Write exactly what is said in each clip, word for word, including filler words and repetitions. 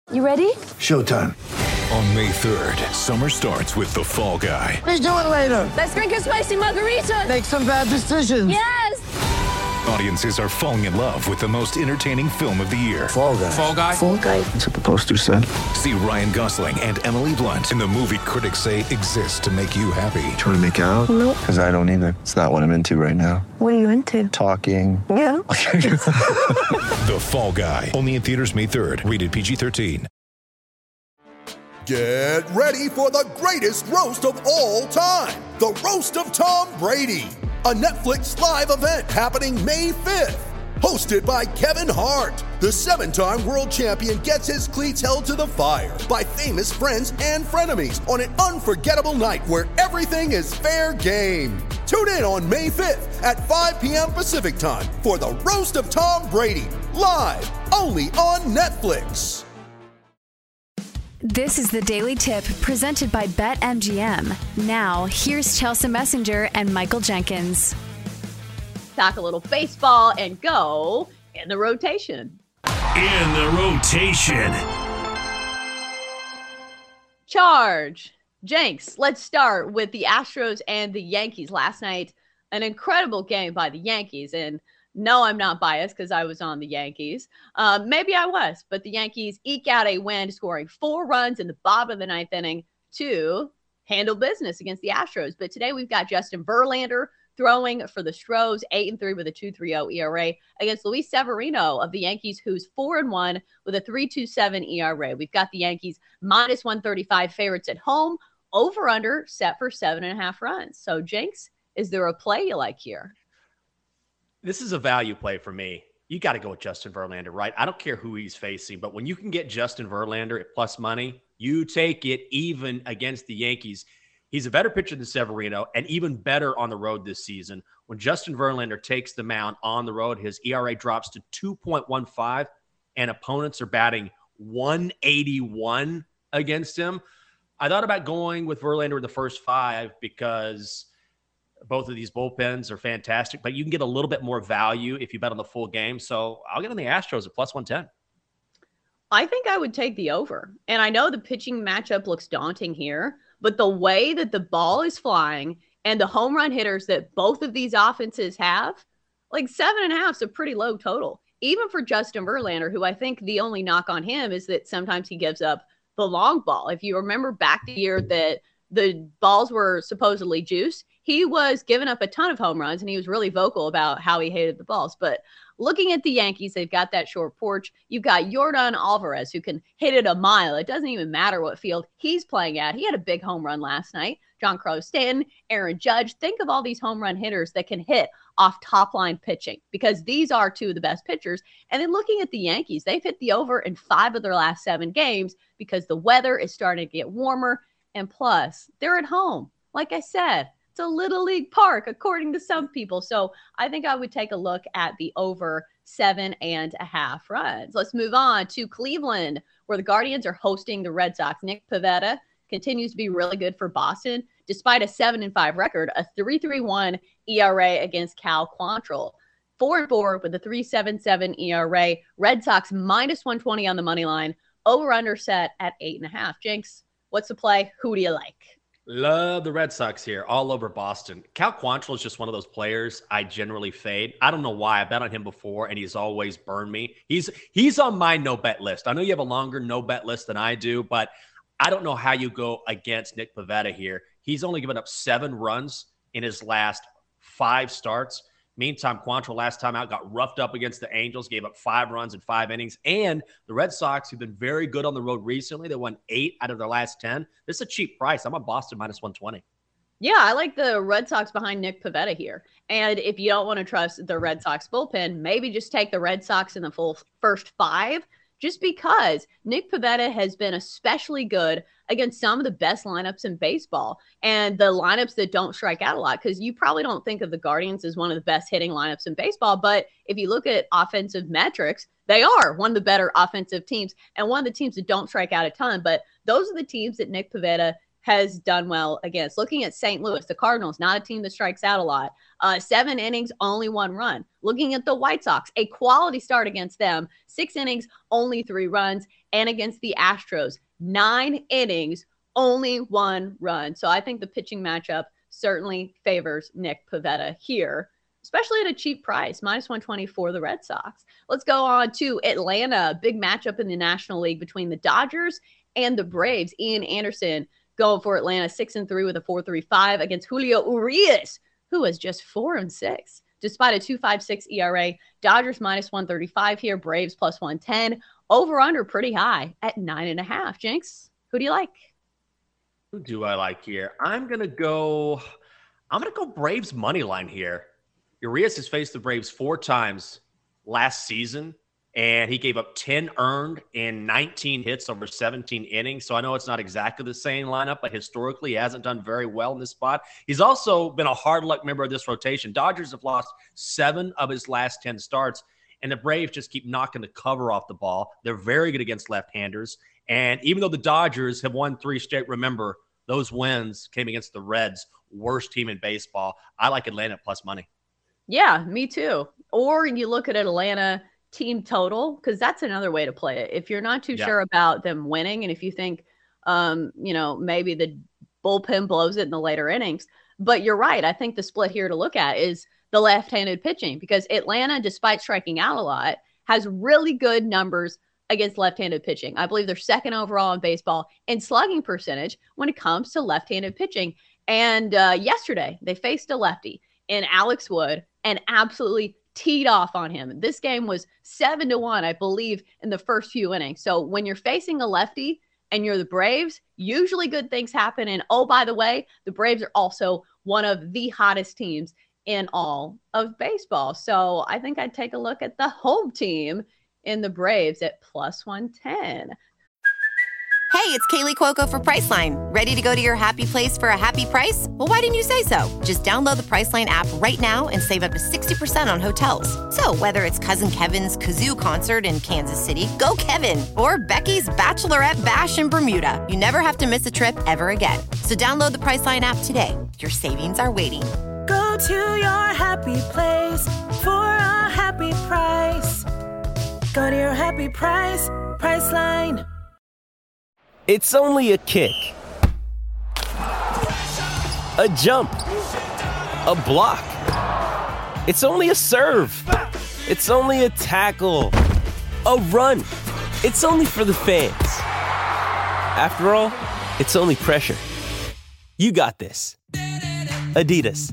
You ready? Showtime. On May third, summer starts with The Fall Guy. Let's do it later. Let's drink a spicy margarita. Make some bad decisions. Yes! Audiences are falling in love with the most entertaining film of the year. Fall Guy. Fall Guy? Fall Guy. That's what the poster said. See Ryan Gosling and Emily Blunt in the movie critics say exists to make you happy. Trying to make it out? Nope. Because I don't either. It's not what I'm into right now. What are you into? Talking. Yeah. The Fall Guy. Only in theaters May third. Rated P G thirteen. Get ready for the greatest roast of all time. The Roast of Tom Brady. A Netflix live event happening May fifth. Hosted by Kevin Hart. The seven-time world champion gets his cleats held to the fire by famous friends and frenemies on an unforgettable night where everything is fair game. Tune in on May fifth at five p.m. Pacific time for the Roast of Tom Brady. Live only on Netflix. This is the Daily Tip presented by BetMGM. Now, here's Chelsea Messenger and Michael Jenkins. Talk a little baseball and go in the rotation. In the rotation. Charge. Jenks, let's start with the Astros and the Yankees last night. An incredible game by the Yankees. And no, I'm not biased because I was on the Yankees. Uh, maybe I was, but the Yankees eke out a win, scoring four runs in the bottom of the ninth inning to handle business against the Astros. But today we've got Justin Verlander throwing for the Stros, eight and three with a two point three oh E R A against Luis Severino of the Yankees, who's four and one with a three point two seven E R A. We've got the Yankees minus one thirty-five favorites at home, over under set for seven and a half runs. So, Jenks, is there a play you like here? This is a value play for me. You got to go with Justin Verlander, right? I don't care who he's facing, but when you can get Justin Verlander at plus money, you take it even against the Yankees. He's a better pitcher than Severino and even better on the road this season. When Justin Verlander takes the mound on the road, his E R A drops to two point one five and opponents are batting one eighty-one against him. I thought about going with Verlander in the first five because both of these bullpens are fantastic, but you can get a little bit more value if you bet on the full game. So I'll get on the Astros at plus one ten. I think I would take the over. And I know the pitching matchup looks daunting here, but the way that the ball is flying and the home run hitters that both of these offenses have, like seven and a half is a pretty low total. Even for Justin Verlander, who I think the only knock on him is that sometimes he gives up the long ball. If you remember back the year that the balls were supposedly juiced, he was giving up a ton of home runs and he was really vocal about how he hated the balls. But looking at the Yankees, they've got that short porch. You've got Yordan Alvarez who can hit it a mile. It doesn't even matter what field he's playing at. He had a big home run last night. John Stanton, Aaron Judge. Think of all these home run hitters that can hit off top line pitching because these are two of the best pitchers. And then looking at the Yankees, they've hit the over in five of their last seven games because the weather is starting to get warmer. And plus, they're at home. Like I said, it's a little league park, according to some people. So I think I would take a look at the over seven and a half runs. Let's move on to Cleveland, where the Guardians are hosting the Red Sox. Nick Pivetta continues to be really good for Boston, despite a seven and five record, a three point three one E R A against Cal Quantrill. Four and four with a three point seven seven E R A. Red Sox minus one twenty on the money line. Over under set at eight and a half. Jenks, what's the play? Who do you like? Love the Red Sox here, all over Boston. Cal Quantrill is just one of those players I generally fade. I don't know why. I bet on him before, and he's always burned me. He's he's on my no-bet list. I know you have a longer no-bet list than I do, but I don't know how you go against Nick Pivetta here. He's only given up seven runs in his last five starts. Meantime, Quantrill last time out got roughed up against the Angels, gave up five runs in five innings. And the Red Sox, who've been very good on the road recently, they won eight out of their last ten. This is a cheap price. I'm on Boston minus one twenty. Yeah, I like the Red Sox behind Nick Pivetta here. And if you don't want to trust the Red Sox bullpen, maybe just take the Red Sox in the full first five, just because Nick Pivetta has been especially good against some of the best lineups in baseball and the lineups that don't strike out a lot, because you probably don't think of the Guardians as one of the best hitting lineups in baseball. But if you look at offensive metrics, they are one of the better offensive teams and one of the teams that don't strike out a ton. But those are the teams that Nick Pivetta has done well against. Looking at Saint Louis, the Cardinals, not a team that strikes out a lot. Uh, seven innings, only one run. Looking at the White Sox, a quality start against them. Six innings, only three runs. And against the Astros, nine innings, only one run. So I think the pitching matchup certainly favors Nick Pivetta here, especially at a cheap price, minus one twenty for the Red Sox. Let's go on to Atlanta. Big matchup in the National League between the Dodgers and the Braves. Ian Anderson going for Atlanta, six and three with a four three five against Julio Urias, who is just four and six despite a two point five six E R A. Dodgers minus one thirty-five here, Braves plus one ten. Over under pretty high at nine and a half. Jinx, who do you like? Who do I like here? I'm gonna go. I'm gonna go Braves money line here. Urias has faced the Braves four times last season, and he gave up ten earned and nineteen hits over seventeen innings. So I know it's not exactly the same lineup, but historically he hasn't done very well in this spot. He's also been a hard luck member of this rotation. Dodgers have lost seven of his last ten starts, and the Braves just keep knocking the cover off the ball. They're very good against left-handers. And even though the Dodgers have won three straight, remember, those wins came against the Reds, worst team in baseball. I like Atlanta plus money. Yeah, me too. Or you look at Atlanta team total, because that's another way to play it. If you're not too Yeah. sure about them winning, and if you think, um, you know, maybe the bullpen blows it in the later innings, but you're right. I think the split here to look at is the left-handed pitching, because Atlanta, despite striking out a lot, has really good numbers against left-handed pitching. I believe they're second overall in baseball in slugging percentage when it comes to left-handed pitching. And uh, yesterday they faced a lefty in Alex Wood and absolutely teed off on him. This game was seven to one, I believe, in the first few innings. So when you're facing a lefty and you're the Braves, usually good things happen. And oh, by the way, the Braves are also one of the hottest teams in all of baseball. So I think I'd take a look at the home team in the Braves at plus one ten. Hey, it's Kaylee Cuoco for Priceline. Ready to go to your happy place for a happy price? Well, why didn't you say so? Just download the Priceline app right now and save up to sixty percent on hotels. So whether it's Cousin Kevin's Kazoo Concert in Kansas City, go Kevin, or Becky's Bachelorette Bash in Bermuda, you never have to miss a trip ever again. So download the Priceline app today. Your savings are waiting. Go to your happy place for a happy price. Go to your happy price, Priceline. It's only a kick, a jump, a block. It's only a serve. It's only a tackle, a run. It's only for the fans. After all, it's only pressure. You got this. Adidas.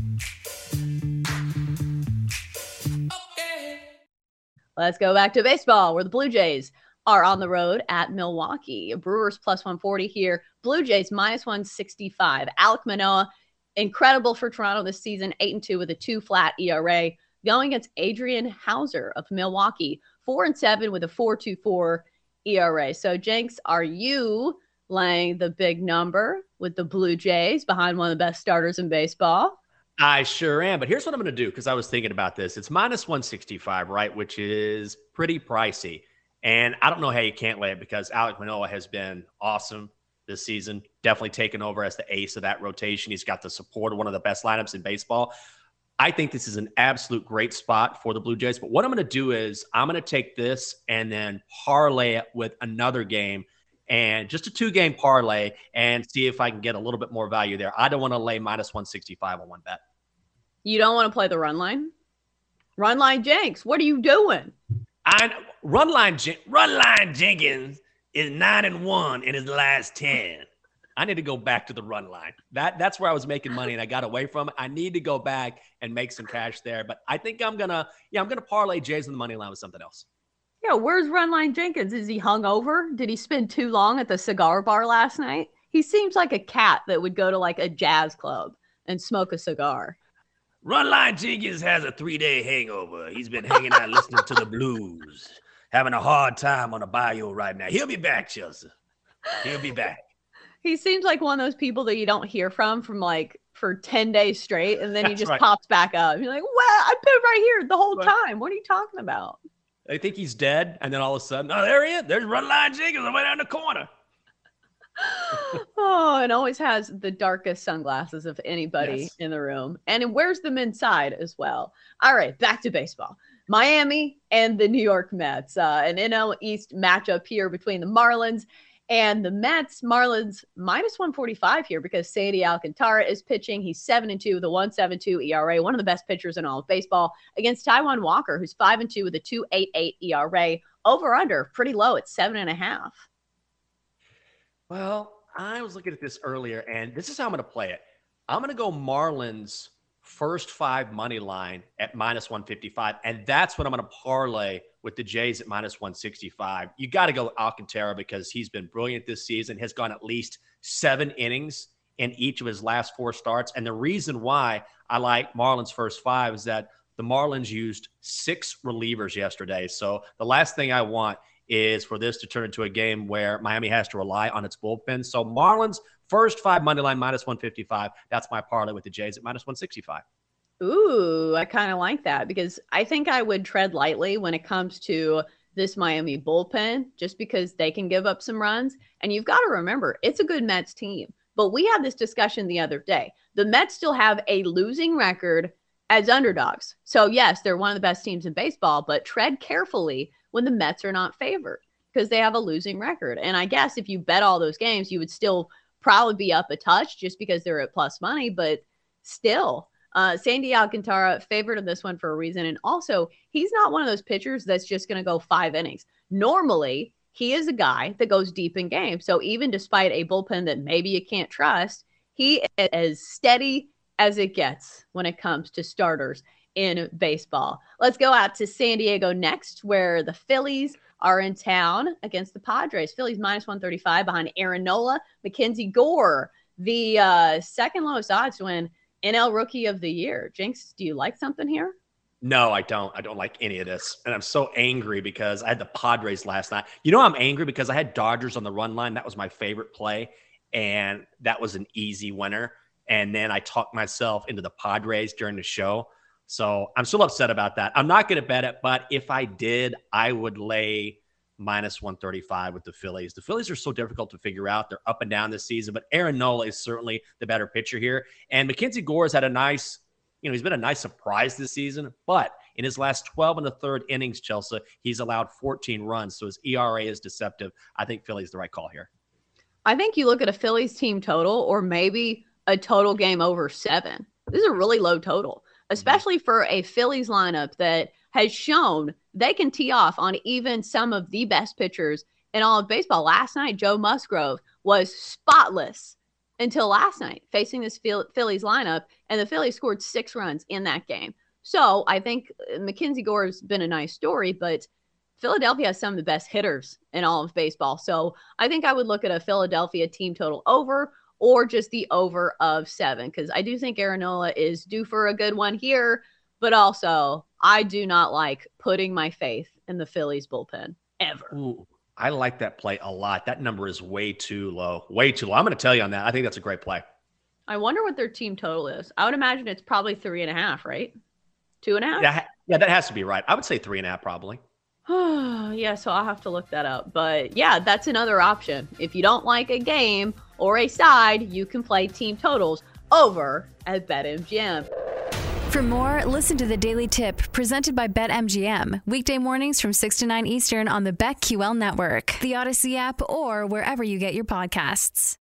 Let's go back to baseball, where the Blue Jays are on the road at Milwaukee. Brewers plus one forty here. Blue Jays minus one sixty-five. Alek Manoah, incredible for Toronto this season, eight and two with a two flat E R A. Going against Adrian Hauser of Milwaukee, four and seven with a four two four E R A. So, Jenks, are you laying the big number with the Blue Jays behind one of the best starters in baseball? I sure am. But here's what I'm going to do, because I was thinking about this. It's minus one sixty-five, right, which is pretty pricey. And I don't know how you can't lay it, because Alek Manoah has been awesome this season, definitely taken over as the ace of that rotation. He's got the support of one of the best lineups in baseball. I think this is an absolute great spot for the Blue Jays. But what I'm going to do is I'm going to take this and then parlay it with another game, and just a two-game parlay, and see if I can get a little bit more value there. I don't want to lay minus one sixty-five on one bet. You don't want to play the run line? Run line Jenks, what are you doing? I run line run line Jenkins is nine and one in his last ten. I need to go back to the run line. That that's where I was making money and I got away from it. I need to go back and make some cash there. But I think I'm gonna yeah I'm gonna parlay Jays on the money line with something else. Yeah, where's Runline Jenkins? Is he hungover? Did he spend too long at the cigar bar last night? He seems like a cat that would go to like a jazz club and smoke a cigar. Runline Jenkins has a three-day hangover. He's been hanging out listening to the blues, having a hard time on a bio right now. He'll be back, Chelsea. He'll be back. He seems like one of those people that you don't hear from from like for ten days straight, and then he That's just right. pops back up. You're like, well, I've been right here the whole Right. time. What are you talking about? They think he's dead, and then all of a sudden, Oh, there he is. There's Runline Jenkins way down the corner. Oh, and always has the darkest sunglasses of anybody Yes. in the room. And it wears them inside as well. All right, back to baseball. Miami and the New York Mets. Uh, an N L East matchup here between the Marlins and the Mets. Marlins minus one forty-five here because Sandy Alcantara is pitching. He's seven and two with a one point seven two E R A, one of the best pitchers in all of baseball, against Taijuan Walker, who's five and two with a two point eight eight E R A. Over under pretty low at seven and a half. Well, I was looking at this earlier, and this is how I'm going to play it. I'm going to go Marlins first five money line at minus one fifty-five, and that's what I'm going to parlay with the Jays at minus one sixty-five. You got to go Alcantara because he's been brilliant this season, has gone at least seven innings in each of his last four starts. And the reason why I like Marlins first five is that the Marlins used six relievers yesterday. So the last thing I want is for this to turn into a game where Miami has to rely on its bullpen. So Marlins first five money line minus one fifty-five. That's my parlay with the Jays at minus one sixty-five. Ooh, I kind of like that because I think I would tread lightly when it comes to this Miami bullpen just because they can give up some runs. And you've got to remember, it's a good Mets team. But we had this discussion the other day. The Mets still have a losing record as underdogs. So, yes, they're one of the best teams in baseball, but tread carefully when the Mets are not favored because they have a losing record. And I guess if you bet all those games, you would still probably be up a touch just because they're at plus money. But still, uh, Sandy Alcantara favored in this one for a reason. And also, he's not one of those pitchers that's just going to go five innings. Normally, he is a guy that goes deep in games. So even despite a bullpen that maybe you can't trust, he is as steady as it gets when it comes to starters in baseball. Let's go out to San Diego next, where the Phillies are in town against the Padres. Phillies minus one thirty-five behind Aaron Nola, Mackenzie Gore, the uh, second lowest odds to win N L Rookie of the Year. Jinx, do you like something here? No, I don't. I don't like any of this. And I'm so angry because I had the Padres last night. You know, I'm angry because I had Dodgers on the run line. That was my favorite play. And that was an easy winner. And then I talked myself into the Padres during the show. So I'm still upset about that. I'm not going to bet it, but if I did, I would lay minus one thirty-five with the Phillies. The Phillies are so difficult to figure out. They're up and down this season, but Aaron Nola is certainly the better pitcher here. And Mackenzie Gore has had a nice, you know, he's been a nice surprise this season, but in his last twelve and a third innings, Chelsea, he's allowed fourteen runs. So his E R A is deceptive. I think Philly's the right call here. I think you look at a Phillies team total or maybe a total game over seven. This is a really low total, especially for a Phillies lineup that has shown they can tee off on even some of the best pitchers in all of baseball. Last night, Joe Musgrove was spotless until last night facing this Phillies lineup, and the Phillies scored six runs in that game. So I think Mackenzie Gore has been a nice story, but Philadelphia has some of the best hitters in all of baseball. So I think I would look at a Philadelphia team total over or just the over of seven, because I do think Aaron Nola is due for a good one here, but also I do not like putting my faith in the Phillies bullpen ever. Ooh, I like that play a lot. That number is way too low, way too low. I'm going to tell you on that. I think that's a great play. I wonder what their team total is. I would imagine it's probably three and a half, right? Two and a half? Yeah, yeah, that has to be right. I would say three and a half probably. Yeah, so I'll have to look that up. But yeah, that's another option. If you don't like a game or a side, you can play team totals over at BetMGM. For more, listen to the Daily Tip presented by BetMGM. Weekday mornings from six to nine Eastern on the BetQL network, the Odyssey app, or wherever you get your podcasts.